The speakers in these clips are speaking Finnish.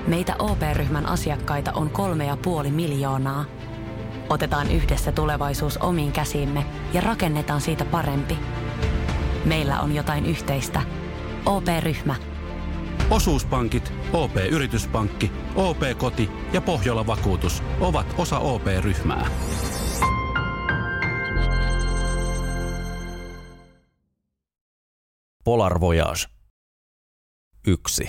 Meitä OP-ryhmän asiakkaita on 3,5 miljoonaa. Otetaan yhdessä tulevaisuus omiin käsiimme ja rakennetaan siitä parempi. Meillä on jotain yhteistä. OP-ryhmä. Osuuspankit, OP-yrityspankki, OP-koti ja Pohjola-vakuutus ovat osa OP-ryhmää. Polar Voyage 1.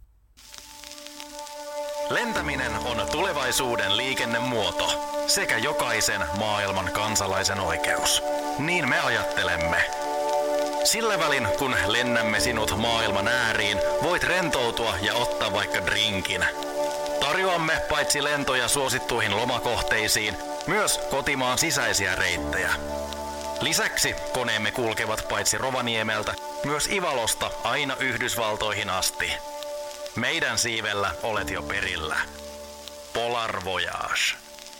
Lentäminen on tulevaisuuden liikennemuoto sekä jokaisen maailman kansalaisen oikeus. Niin me ajattelemme. Sillä välin, kun lennämme sinut maailman ääriin, voit rentoutua ja ottaa vaikka drinkin. Tarjoamme paitsi lentoja suosittuihin lomakohteisiin, myös kotimaan sisäisiä reittejä. Lisäksi koneemme kulkevat paitsi Rovaniemeltä, myös Ivalosta aina Yhdysvaltoihin asti. Meidän siivellä olet jo perillä. Polar Voyage.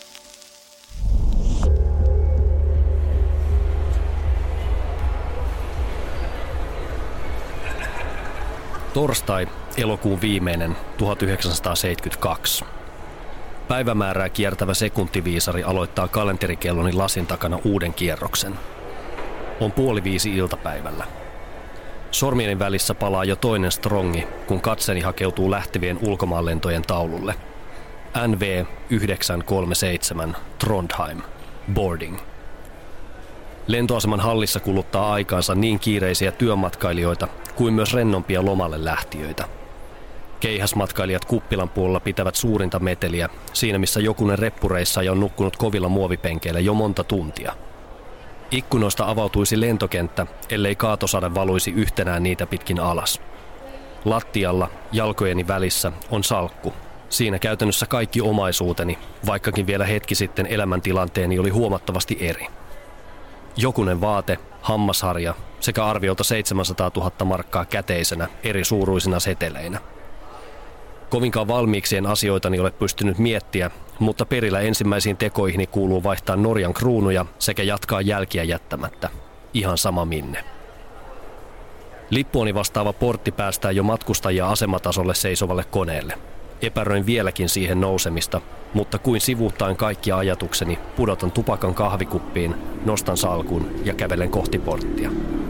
Torstai, elokuun viimeinen, 1972. Päivämäärää kiertävä sekuntiviisari aloittaa kalenterikelloni lasin takana uuden kierroksen. On 4:30 iltapäivällä. Sormieni välissä palaa jo toinen strongi, kun katseni hakeutuu lähtevien ulkomaanlentojen taululle. NV 937 Trondheim. Boarding. Lentoaseman hallissa kuluttaa aikaansa niin kiireisiä työmatkailijoita kuin myös rennompia lomalle lähtiöitä. Keihäsmatkailijat kuppilan puolella pitävät suurinta meteliä, siinä missä jokunen reppureissaaja on nukkunut kovilla muovipenkeillä jo monta tuntia. Ikkunoista avautuisi lentokenttä, ellei kaatosade valuisi yhtenään niitä pitkin alas. Lattialla, jalkojeni välissä, on salkku. Siinä käytännössä kaikki omaisuuteni, vaikkakin vielä hetki sitten elämäntilanteeni oli huomattavasti eri. Jokunen vaate, hammasharja sekä arviolta 700 000 markkaa käteisenä eri suuruisina seteleinä. Kovinkaan valmiiksi en asioitani ole pystynyt miettiä, mutta perillä ensimmäisiin tekoihini kuuluu vaihtaa Norjan kruunuja sekä jatkaa jälkiä jättämättä. Ihan sama minne. Lippuoni vastaava portti päästää jo matkustajia asematasolle seisovalle koneelle. Epäröin vieläkin siihen nousemista, mutta kuin sivuuttaen kaikki ajatukseni, pudotan tupakan kahvikuppiin, nostan salkun ja kävelen kohti porttia.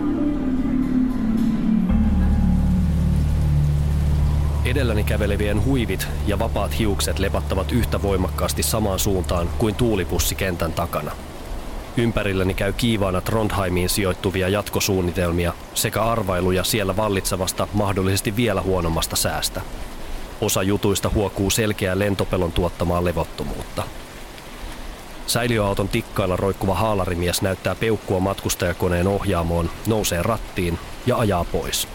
Edelläni kävelevien huivit ja vapaat hiukset lepattavat yhtä voimakkaasti samaan suuntaan kuin tuulipussi kentän takana. Ympärilläni käy kiivaana Trondheimiin sijoittuvia jatkosuunnitelmia sekä arvailuja siellä vallitsevasta mahdollisesti vielä huonommasta säästä. Osa jutuista huokuu selkeää lentopelon tuottamaa levottomuutta. Säiliöauton tikkailla roikkuva haalarimies näyttää peukkua matkustajakoneen ohjaamoon, nousee rattiin ja ajaa pois.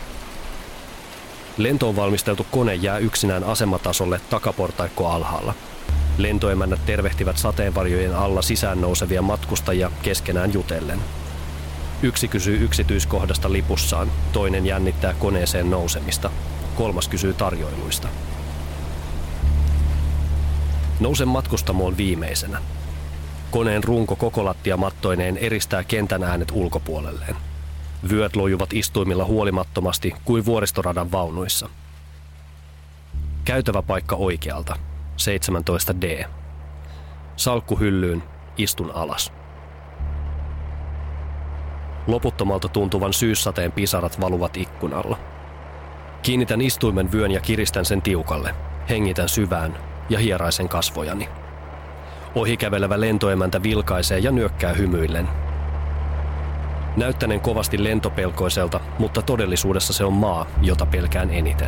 Lentoon valmisteltu kone jää yksinään asematasolle takaportaikko alhaalla. Lentoemännät tervehtivät sateenvarjojen alla sisään nousevia matkustajia keskenään jutellen. Yksi kysyy yksityiskohdasta lipussaan, toinen jännittää koneeseen nousemista, kolmas kysyy tarjoiluista. Nousen matkustamoon viimeisenä. Koneen runko koko lattia mattoineen eristää kentän äänet ulkopuolelleen. Vyöt lojuvat istuimilla huolimattomasti kuin vuoristoradan vaunuissa. Käytävä paikka oikealta, 17D. Salkku hyllyyn, istun alas. Loputtomalta tuntuvan syyssateen pisarat valuvat ikkunalla. Kiinnitän istuimen vyön ja kiristän sen tiukalle. Hengitän syvään ja hieraisen kasvojani. Ohikävelevä lentoemäntä vilkaisee ja nyökkää hymyillen. Näyttäneen kovasti lentopelkoiselta, mutta todellisuudessa se on maa, jota pelkään eniten.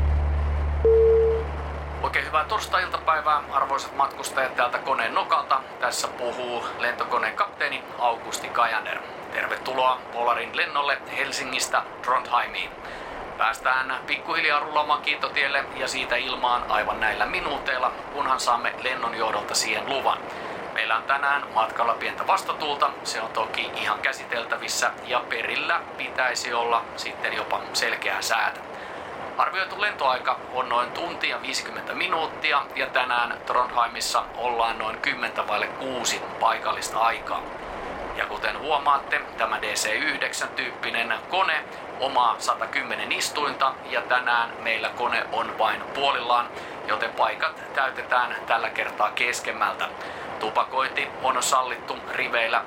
Oikein hyvää torstai-iltapäivää, arvoisat matkustajat täältä koneen nokalta. Tässä puhuu lentokoneen kapteeni Augusti Kajander. Tervetuloa Polarin lennolle Helsingistä Trondheimiin. Päästään pikkuhiljaa rullaamaan kiitotielle ja siitä ilmaan aivan näillä minuuteilla, kunhan saamme lennon johdolta siihen luvan. Meillä on tänään matkalla pientä vastatuulta, se on toki ihan käsiteltävissä ja perillä pitäisi olla sitten jopa selkeää säätä. Arvioitu lentoaika on noin tunti ja 50 minuuttia ja tänään Trondheimissa ollaan noin 6 paikallista aikaa. Ja kuten huomaatte, tämä DC-9-tyyppinen kone omaa 110 istuinta ja tänään meillä kone on vain puolillaan, joten paikat täytetään tällä kertaa keskemmältä. Tupakointi on sallittu riveillä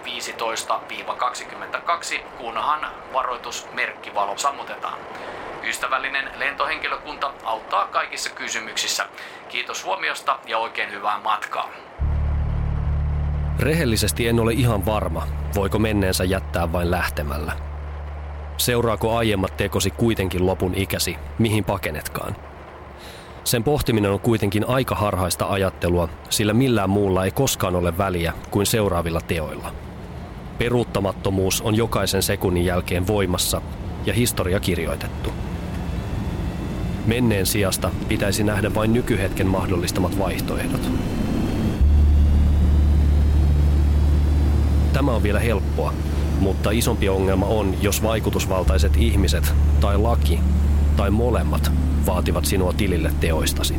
15-22, kunhan varoitusmerkkivalo sammutetaan. Ystävällinen lentohenkilökunta auttaa kaikissa kysymyksissä. Kiitos huomiosta ja oikein hyvää matkaa. Rehellisesti en ole ihan varma, voiko menneensä jättää vain lähtemällä. Seuraako aiemmat tekosi kuitenkin lopun ikäsi, mihin pakenetkaan? Sen pohtiminen on kuitenkin aika harhaista ajattelua, sillä millään muulla ei koskaan ole väliä kuin seuraavilla teoilla. Peruuttamattomuus on jokaisen sekunnin jälkeen voimassa ja historia kirjoitettu. Menneen sijasta pitäisi nähdä vain nykyhetken mahdollistamat vaihtoehdot. Tämä on vielä helppoa, mutta isompi ongelma on, jos vaikutusvaltaiset ihmiset tai laki tai molemmat vaativat sinua tilille teoistasi.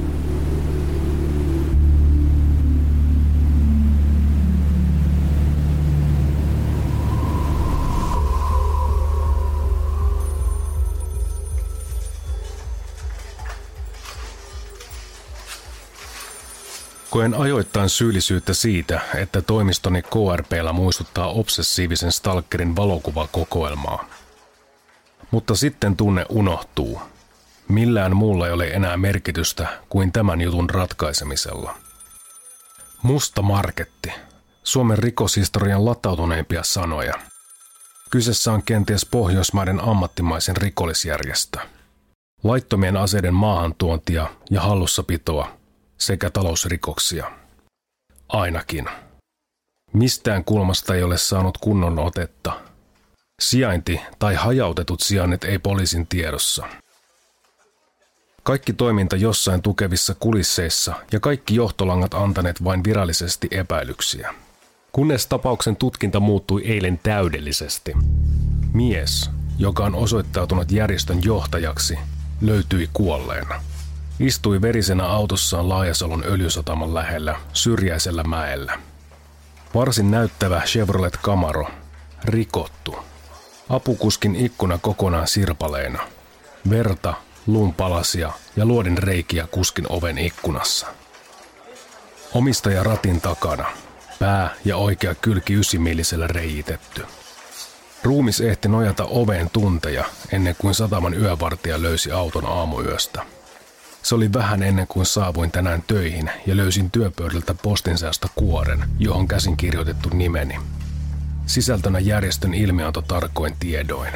Koen ajoittain syyllisyyttä siitä, että toimistoni KRP:llä muistuttaa obsessiivisen stalkerin valokuvakokoelmaa. Mutta sitten tunne unohtuu. Millään muulla ei ole enää merkitystä kuin tämän jutun ratkaisemisella. Musta marketti. Suomen rikoshistorian latautuneimpia sanoja. Kyseessä on kenties Pohjoismaiden ammattimaisen rikollisjärjestö. Laittomien aseiden maahantuontia ja hallussapitoa sekä talousrikoksia. Ainakin. Mistään kulmasta ei ole saanut kunnon otetta. Sijainti tai hajautetut sijainnit ei poliisin tiedossa. Kaikki toiminta jossain tukevissa kulisseissa ja kaikki johtolangat antaneet vain virallisesti epäilyksiä. Kunnes tapauksen tutkinta muuttui eilen täydellisesti. Mies, joka on osoittautunut järjestön johtajaksi, löytyi kuolleena. Istui verisenä autossaan Laajasalon öljysataman lähellä, syrjäisellä mäellä. Varsin näyttävä Chevrolet Camaro, rikottu. Apukuskin ikkuna kokonaan sirpaleena. Verta, luunpalasia ja luodin reikiä kuskin oven ikkunassa. Omistaja ratin takana, pää ja oikea kylki 9-millisellä reijitetty. Ruumis ehti nojata oveen tunteja ennen kuin sataman yövartija löysi auton aamuyöstä. Se oli vähän ennen kuin saavuin tänään töihin ja löysin työpöydältä postinsäästä kuoren, johon käsin kirjoitettu nimeni. Sisältönä järjestön ilmianto tarkoin tiedoin.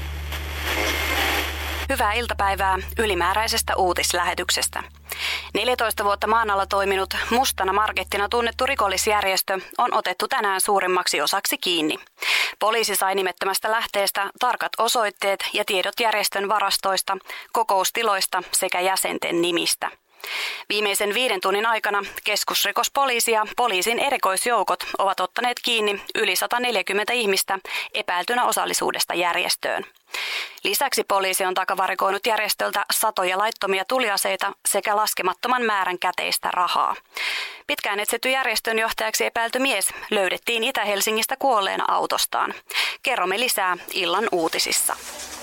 Hyvää iltapäivää ylimääräisestä uutislähetyksestä. 14 vuotta maan alla toiminut mustana markettina tunnettu rikollisjärjestö on otettu tänään suurimmaksi osaksi kiinni. Poliisi sai nimettömästä lähteestä tarkat osoitteet ja tiedot järjestön varastoista, kokoustiloista sekä jäsenten nimistä. Viimeisen 5 tunnin aikana keskusrikospoliisi ja poliisin erikoisjoukot ovat ottaneet kiinni yli 140 ihmistä epäiltynä osallisuudesta järjestöön. Lisäksi poliisi on takavarikoinut järjestöltä satoja laittomia tuliaseita sekä laskemattoman määrän käteistä rahaa. Pitkään etsitty järjestön johtajaksi epäilty mies löydettiin Itä-Helsingistä kuolleena autostaan. Kerromme lisää illan uutisissa.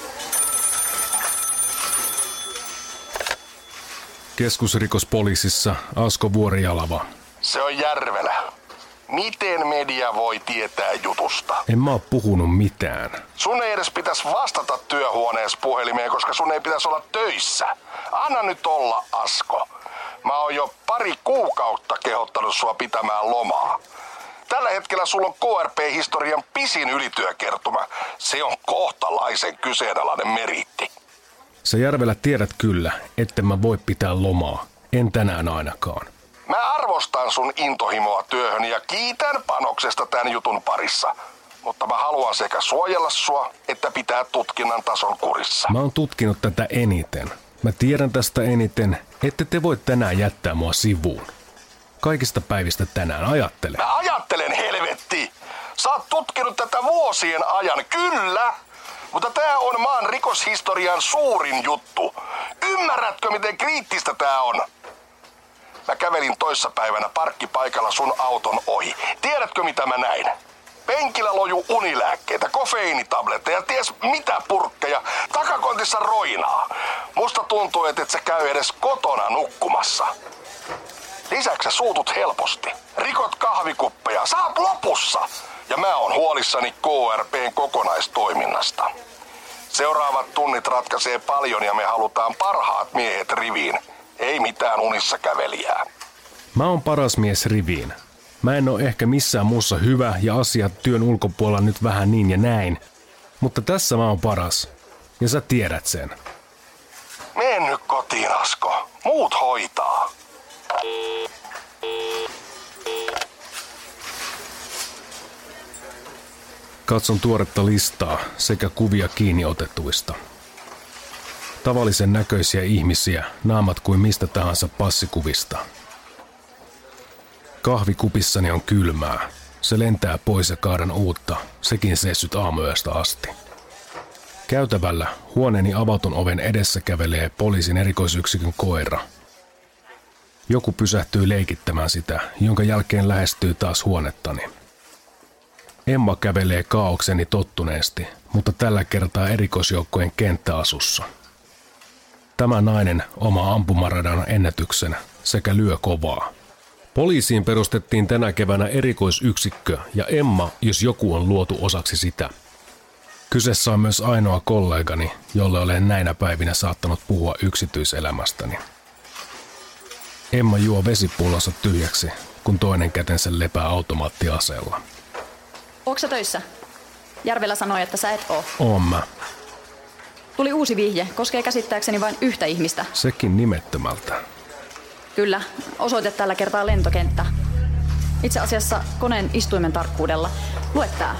Keskusrikospoliisissa Asko Vuorijalava. Se on Järvelä. Miten media voi tietää jutusta? En mä oo puhunut mitään. Sun ei edes pitäisi vastata työhuoneessa puhelimeen, koska sun ei pitäisi olla töissä. Anna nyt olla, Asko. Mä oon jo 2 kuukautta kehottanut sua pitämään lomaa. Tällä hetkellä sulla on KRP-historian pisin ylityökertuma. Se on kohtalaisen kyseenalainen meriitti. Sä Järvelä tiedät kyllä, etten mä voi pitää lomaa. En tänään ainakaan. Mä arvostan sun intohimoa työhön ja kiitän panoksesta tämän jutun parissa. Mutta mä haluan sekä suojella sua, että pitää tutkinnan tason kurissa. Mä oon tutkinut tätä eniten. Mä tiedän tästä eniten, ette te voi tänään jättää mua sivuun. Kaikista päivistä tänään ajattele. Mä ajattelen, helvetti! Sä oot tutkinut tätä vuosien ajan, kyllä! Mutta tää on maan rikoshistorian suurin juttu. Ymmärrätkö, miten kriittistä tää on? Mä kävelin toissapäivänä parkkipaikalla sun auton ohi. Tiedätkö, mitä mä näin? Penkillä loju unilääkkeitä, kofeiinitabletteja ja ties mitä purkkeja. Takakontissa roinaa. Musta tuntuu, että et sä käy edes kotona nukkumassa. Lisäksi sä suutut helposti. Rikot kahvikuppeja. Saat lopussa. Ja mä oon huolissani KRP:n kokonaistoiminnasta. Seuraavat tunnit ratkaisee paljon ja me halutaan parhaat miehet riviin. Ei mitään unissa kävelijää. Mä oon paras mies riviin. Mä en oo ehkä missään muussa hyvä ja asiat työn ulkopuolella nyt vähän niin ja näin. Mutta tässä mä oon paras. Ja sä tiedät sen. Mene nyt kotiin, Asko. Muut hoitaa. Katson tuoretta listaa sekä kuvia kiinniotetuista. Tavallisen näköisiä ihmisiä, naamat kuin mistä tahansa passikuvista. Kahvikupissani on kylmää. Se lentää pois ja kaadan uutta, sekin seissyt aamuyöstä asti. Käytävällä huoneeni avatun oven edessä kävelee poliisin erikoisyksikön koira. Joku pysähtyy leikittämään sitä, jonka jälkeen lähestyy taas huonettani. Emma kävelee kaaokseni tottuneesti, mutta tällä kertaa erikoisjoukkojen kenttäasussa. Tämä nainen omaa ampumaradan ennätyksen sekä lyö kovaa. Poliisiin perustettiin tänä keväänä erikoisyksikkö ja Emma, jos joku on luotu osaksi sitä. Kyseessä on myös ainoa kollegani, jolle olen näinä päivinä saattanut puhua yksityiselämästäni. Emma juo vesipullonsa tyhjäksi, kun toinen kätensä lepää automaattiaseella. Ootko sä töissä? Järvelä sanoi, että sä et oo. Oon mä. Tuli uusi vihje, koskee käsittääkseni vain yhtä ihmistä. Sekin nimettömältä. Kyllä, osoite tällä kertaa lentokenttä. Itse asiassa koneen istuimen tarkkuudella. Lue tää.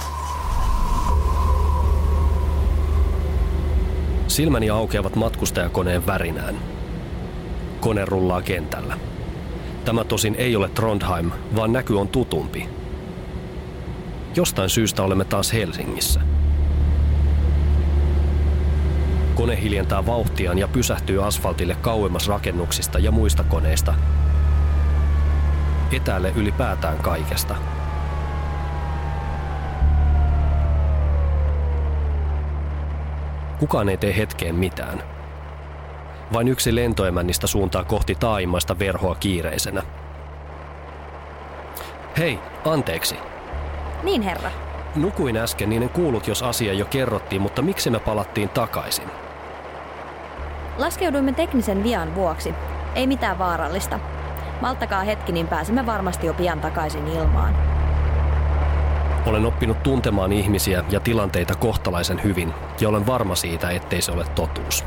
Silmäni aukeavat matkustajakoneen värinään. Kone rullaa kentällä. Tämä tosin ei ole Trondheim, vaan näky on tutumpi. Jostain syystä olemme taas Helsingissä. Kone hiljentää vauhtiaan ja pysähtyy asfaltille kauemmas rakennuksista ja muista koneista. Etäälle ylipäätään kaikesta. Kukaan ei tee hetkeen mitään. Vain yksi lentoemännistä suuntaa kohti taaimmaista verhoa kiireisenä. Hei, anteeksi. Niin, herra. Nukuin äsken, niin en kuullut, jos asia jo kerrottiin, mutta miksi me palattiin takaisin? Laskeuduimme teknisen vian vuoksi. Ei mitään vaarallista. Malttakaa hetki, niin pääsemme varmasti jo pian takaisin ilmaan. Olen oppinut tuntemaan ihmisiä ja tilanteita kohtalaisen hyvin, ja olen varma siitä, ettei se ole totuus.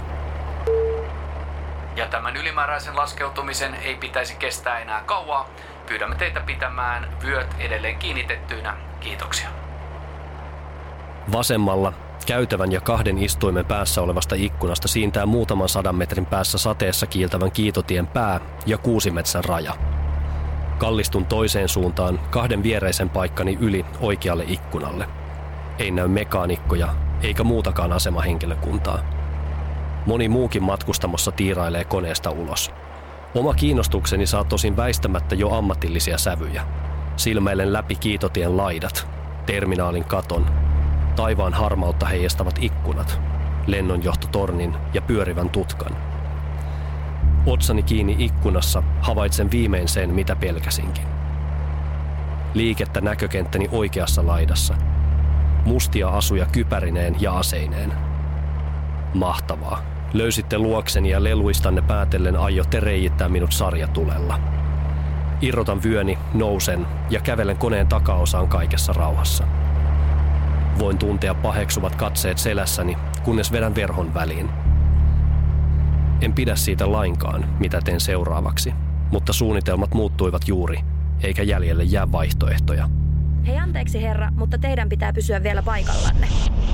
Ja tämän ylimääräisen laskeutumisen ei pitäisi kestää enää kauaa. Pyydämme teitä pitämään vyöt edelleen kiinnitettyinä. Kiitoksia. Vasemmalla käytävän ja 2 istuimen päässä olevasta ikkunasta siintää muutaman 100 metrin päässä sateessa kiiltävän Kiitotien pää ja Kuusimetsän raja. Kallistun toiseen suuntaan 2 viereisen paikkani yli oikealle ikkunalle. Ei näy mekaanikkoja eikä muutakaan asemahenkilökuntaa. Moni muukin matkustamossa tiirailee koneesta ulos. Oma kiinnostukseni saa tosin väistämättä jo ammatillisia sävyjä. Silmäilen läpi Kiitotien laidat, terminaalin katon, taivaan harmautta heijastavat ikkunat, lennonjohtotornin ja pyörivän tutkan. Otsani kiinni ikkunassa havaitsen viimein sen, mitä pelkäsinkin. Liikettä näkökenttäni oikeassa laidassa. Mustia asuja kypärineen ja aseineen. Mahtavaa. Löysitte luokseni ja leluistanne päätellen aiotte reijittää minut sarjatulella. Irrotan vyöni, nousen ja kävelen koneen takaosaan kaikessa rauhassa. Voin tuntea paheksuvat katseet selässäni, kunnes vedän verhon väliin. En pidä siitä lainkaan, mitä teen seuraavaksi, mutta suunnitelmat muuttuivat juuri, eikä jäljelle jää vaihtoehtoja. Hei, anteeksi herra, mutta teidän pitää pysyä vielä paikallanne.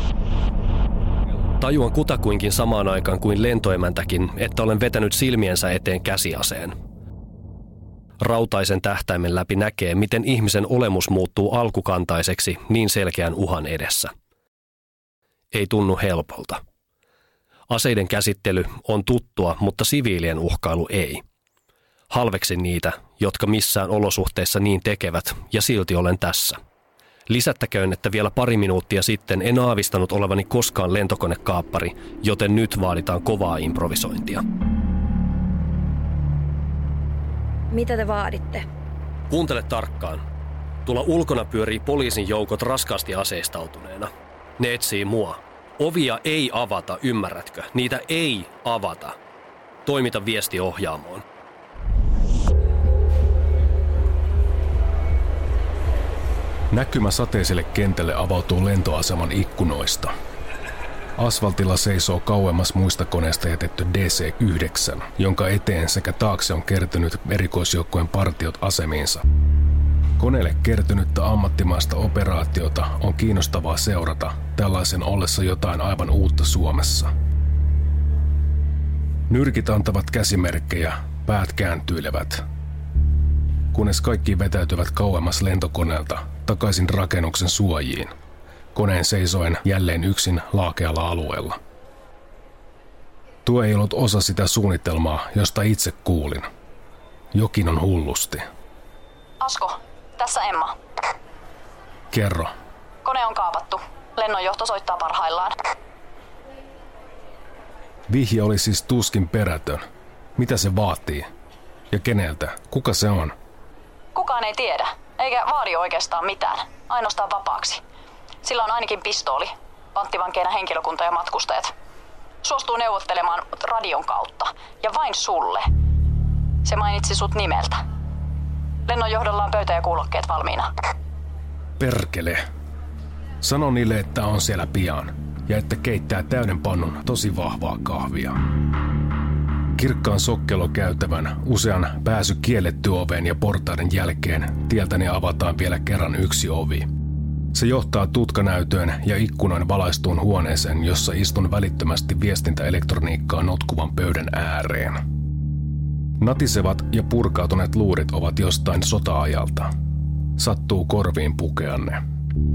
Tajuan kutakuinkin samaan aikaan kuin lentoemäntäkin, että olen vetänyt silmiensä eteen käsiaseen. Rautaisen tähtäimen läpi näkee, miten ihmisen olemus muuttuu alkukantaiseksi niin selkeän uhan edessä. Ei tunnu helpolta. Aseiden käsittely on tuttua, mutta siviilien uhkailu ei. Halveksin niitä, jotka missään olosuhteissa niin tekevät, ja silti olen tässä. Lisättäköön, että vielä pari minuuttia sitten en aavistanut olevani koskaan lentokonekaappari, joten nyt vaaditaan kovaa improvisointia. Mitä te vaaditte? Kuuntele tarkkaan. Tuolla ulkona pyörii poliisin joukot raskaasti aseistautuneena. Ne etsii mua. Ovia ei avata, ymmärrätkö? Niitä ei avata. Toimita viesti ohjaamoon. Näkymä sateiselle kentälle avautuu lentoaseman ikkunoista. Asfaltilla seisoo kauemmas muista koneista jätetty DC-9, jonka eteen sekä taakse on kertynyt erikoisjoukkojen partiot asemiinsa. Koneelle kertynyttä ammattimaista operaatiota on kiinnostavaa seurata tällaisen ollessa jotain aivan uutta Suomessa. Nyrkit antavat käsimerkkejä, päät kääntyilevät. Kunnes kaikki vetäytyvät kauemmas lentokoneelta takaisin rakennuksen suojiin, koneen seisoen jälleen yksin laakealla alueella. Tuo ei ollut osa sitä suunnitelmaa, josta itse kuulin. Jokin on hullusti. Asko, tässä Emma. Kerro. Kone on kaapattu. Lennonjohto soittaa parhaillaan. Vihje oli siis tuskin perätön. Mitä se vaatii? Ja keneltä? Kuka se on? Kukaan ei tiedä, eikä vaadi oikeastaan mitään. Ainoastaan vapaaksi. Sillä on ainakin pistooli, panttivankeina henkilökunta ja matkustajat. Suostuu neuvottelemaan radion kautta. Ja vain sulle. Se mainitsi sut nimeltä. Lennonjohdolla on pöytä ja kuulokkeet valmiina. Perkele. Sano niille, että on siellä pian. Ja että keittää täyden pannun tosi vahvaa kahvia. Kirkkaan sokkelokäytävän usean pääsy kielletty oveen ja portaiden jälkeen tieltäni avataan vielä kerran yksi ovi. Se johtaa tutkanäytöön ja ikkunoin valaistuun huoneeseen, jossa istun välittömästi viestintäelektroniikkaa notkuvan pöydän ääreen. Natisevat ja purkautuneet luurit ovat jostain sota-ajalta. Sattuu korviin pukeanne.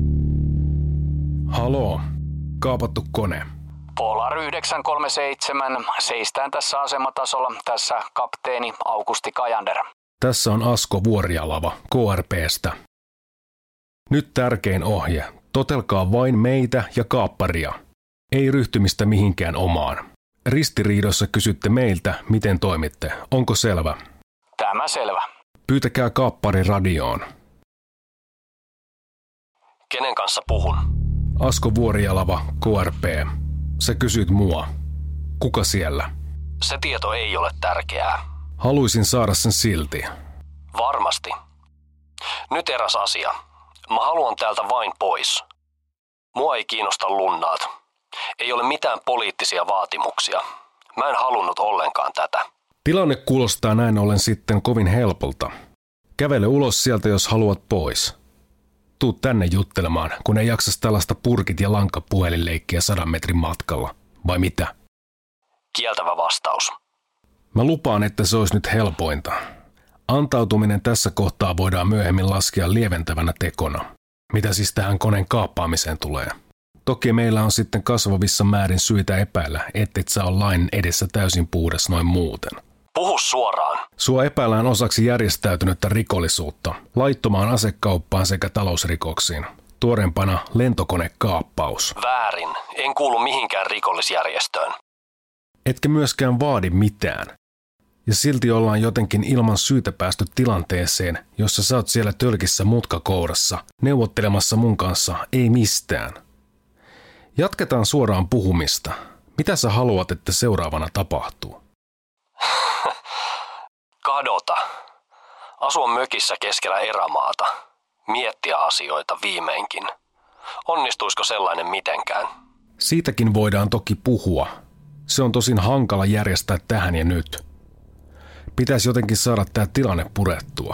Haloo, kaapattu kone. Polar 937, seistään tässä asematasolla, tässä kapteeni Aukusti Kajander. Tässä on Asko Vuorialava, KRP:stä. Nyt tärkein ohje. Totelkaa vain meitä ja kaapparia. Ei ryhtymistä mihinkään omaan. Ristiriidossa kysytte meiltä, miten toimitte. Onko selvä? Tämä selvä. Pyytäkää kaappari radioon. Kenen kanssa puhun? Asko Vuorialava, KRP. Sä kysyt mua. Kuka siellä? Se tieto ei ole tärkeää. Haluaisin saada sen silti. Varmasti. Nyt eräs asia. Mä haluan täältä vain pois. Mua ei kiinnosta lunnaat. Ei ole mitään poliittisia vaatimuksia. Mä en halunnut ollenkaan tätä. Tilanne kuulostaa näin ollen sitten kovin helpolta. Kävele ulos sieltä, jos haluat pois. Tuu tänne juttelemaan, kun ei jaksas tällaista purkit ja lankapuhelinleikkiä 100 metrin matkalla. Vai mitä? Kieltävä vastaus. Mä lupaan, että se olisi nyt helpointa. Antautuminen tässä kohtaa voidaan myöhemmin laskea lieventävänä tekona. Mitä siis tähän koneen kaappaamiseen tulee? Toki meillä on sitten kasvavissa määrin syitä epäillä, ettet sä ole lain edessä täysin puhdas noin muuten. Puhu suoraan. Sua epäillään osaksi järjestäytynyttä rikollisuutta, laittomaan asekauppaan sekä talousrikoksiin. Tuorempana lentokonekaappaus. Väärin. En kuulu mihinkään rikollisjärjestöön. Etkä myöskään vaadi mitään. Ja silti ollaan jotenkin ilman syytä päästy tilanteeseen, jossa sä oot siellä tölkissä mutkakourassa, neuvottelemassa mun kanssa ei mistään. Jatketaan suoraan puhumista. Mitä sä haluat, että seuraavana tapahtuu? Kadota. Asua mökissä keskellä erämaata. Miettiä asioita viimeinkin. Onnistuisiko sellainen mitenkään? Siitäkin voidaan toki puhua. Se on tosin hankala järjestää tähän ja nyt. Pitäisi jotenkin saada tää tilanne purettua.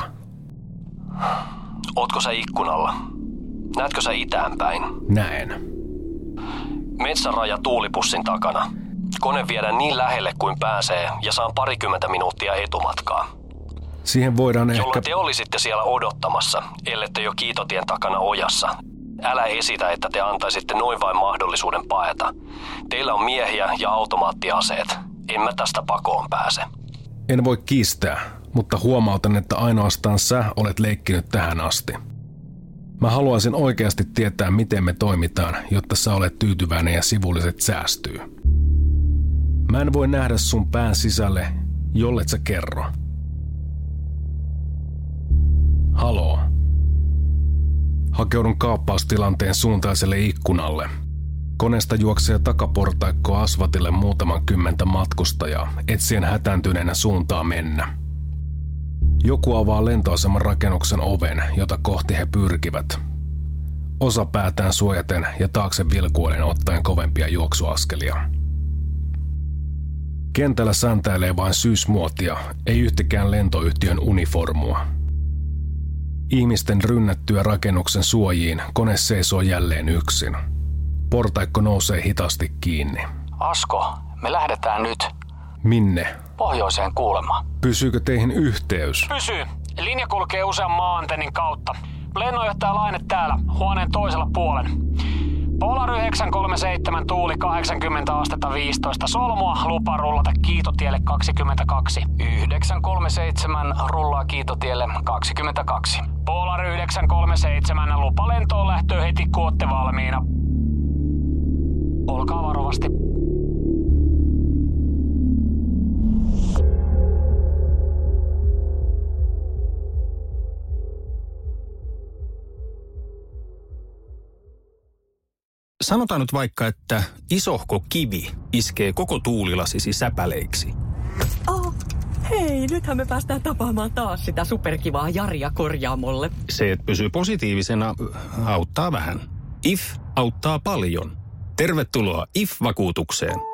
Ootko sä ikkunalla? Näetkö sä itään päin? Näen. Metsäraja tuulipussin takana. Kone viedään niin lähelle kuin pääsee ja saan 20 minuuttia etumatkaa. Siihen voidaan Jolloin te olisitte siellä odottamassa, ellette jo Kiitotien takana ojassa. Älä esitä, että te antaisitte noin vain mahdollisuuden paeta. Teillä on miehiä ja automaattiaseet. En mä tästä pakoon pääse. En voi kiistää, mutta huomautan, että ainoastaan sä olet leikkinyt tähän asti. Mä haluaisin oikeasti tietää, miten me toimitaan, jotta sä olet tyytyväinen ja sivulliset säästyy. Mä en voi nähdä sun pään sisälle, jollet sä kerro. Haloo. Hakeudun kaappaustilanteen suuntaiselle ikkunalle. Koneesta juoksee takaportaikko asfaltille muutaman kymmentä matkustajaa, etsien hätääntyneenä suuntaa mennä. Joku avaa lentoaseman rakennuksen oven, jota kohti he pyrkivät. Osa päätään suojaten ja taakse vilkuillen ottaen kovempia juoksuaskelia. Kentällä säntäilee vain syysmuotia, ei yhtäkään lentoyhtiön uniformua. Ihmisten rynnättyä rakennuksen suojiin kone seisoo jälleen yksin. Portaikko nousee hitaasti kiinni. Asko, me lähdetään nyt. Minne? Pohjoiseen kuulemma. Pysyykö teihin yhteys? Pysyy. Linja kulkee usean maa-antennin kautta. Lennonjohtaja Laine täällä, huoneen toisella puolen. Polar 937 tuuli 80 astetta 15 solmua, lupa rullata Kiitotielle 22. 937 rullaa Kiitotielle 22. Polar 937 lupa lentoon lähtöön heti kun ootte valmiina. Olkaa varovasti. Sanotaan nyt vaikka, että isohko kivi iskee koko tuulilasisi säpäleiksi. Oh, hei, nythän me päästään tapaamaan taas sitä superkivaa Jaria korjaamolle. Se, että pysyy positiivisena, auttaa vähän. IF auttaa paljon. Tervetuloa IF-vakuutukseen.